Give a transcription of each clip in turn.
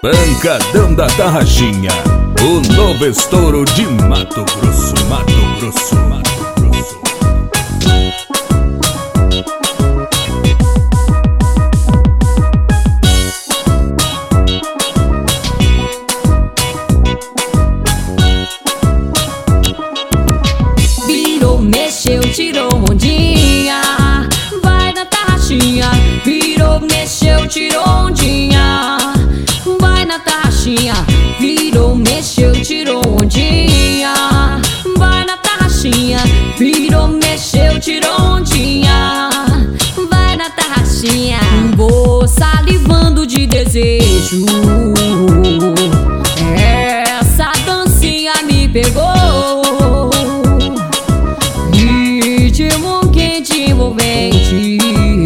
Pancadão da Tarraxinha, o novo estouro de Mato Grosso, Mato Grosso, Mato Grosso. Virou, mexeu, tirou ondinha, vai na tarraxinha. Virou, mexeu, tirou ondinha, vai na tarraxinha. Virou, mexeu, tirou ondinha, vai na tarraxinha. Virou, mexeu, tirou ondinha, vai na tarraxinha. Vou salivando de desejo, essa dancinha me pegou. Ritmo quente, envolvente,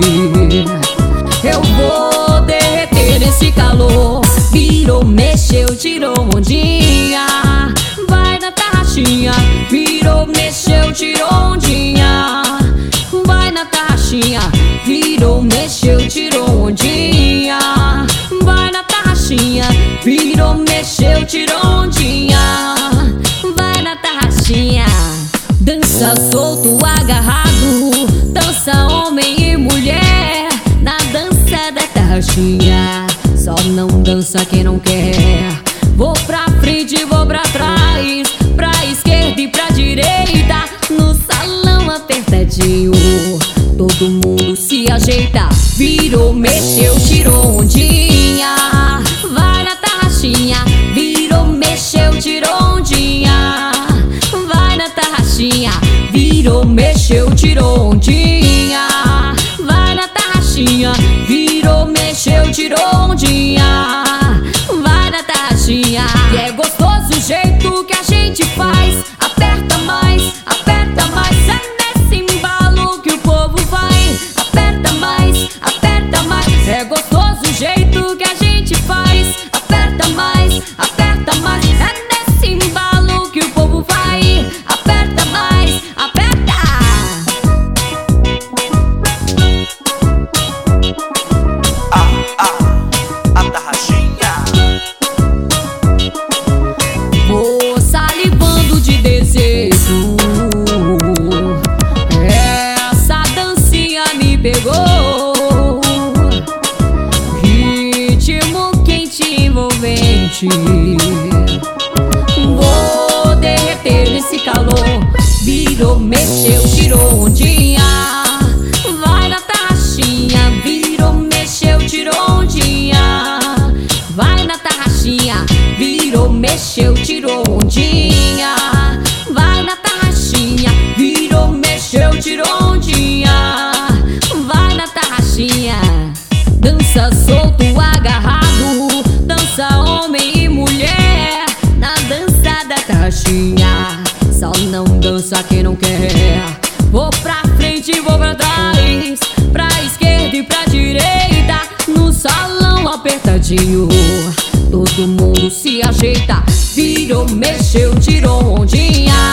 eu vou derreter nesse calor. Virou, mexeu, tirou ondinha, vai na tarraxinha. Virou, mexeu, tirou ondinha, vai na tarraxinha. Virou, mexeu, tirou ondinha, vai na tarraxinha. Virou, mexeu, tirou ondinha, vai na tarraxinha. Dança solto, agarrado, dança homem e mulher, na dança da tarraxinha. Só não dança quem não quer. Vou pra frente, vou pra trás, pra esquerda e pra direita, no salão apertadinho, todo mundo se ajeita. Virou, mexeu, tirou ondinha, vai na tarraxinha. Virou, mexeu, tirou ondinha, vai na tarraxinha. Virou, mexeu, tirou ondinha, vai na tarraxinha. Virou, mexeu, tirou ondinha, vai na tarraxinha. E é gostoso o jeito que a gente faz. Aperta mais, aperta mais, é nesse embalo que o povo vai. Aperta mais, aperta mais, é gostoso o jeito que a gente faz. Aperta mais, aperta mais, é nesse embalo que o povo vai. Aperta mais, aperta. A tarraxinha. Vou salivando de desejo, essa dancinha me pegou. Ritmo quente, envolvente, vou derreter nesse calor. Virou, mexeu, tirou ondinha, vai na tarraxinha. Virou, mexeu, tirou ondinha, vai na tarraxinha. Virou, mexeu, tirou ondinha, vai na tarraxinha. Virou, mexeu, tirou ondinha, vai na tarraxinha. Dança solto, agarrado, dança homem e mulher, na dança da tarraxinha. Só não dança quem não quer. Vou pra frente, vou pra trás, pra esquerda e pra direita, no salão apertadinho, todo mundo se ajeita. Virou, mexeu, tirou ondinha,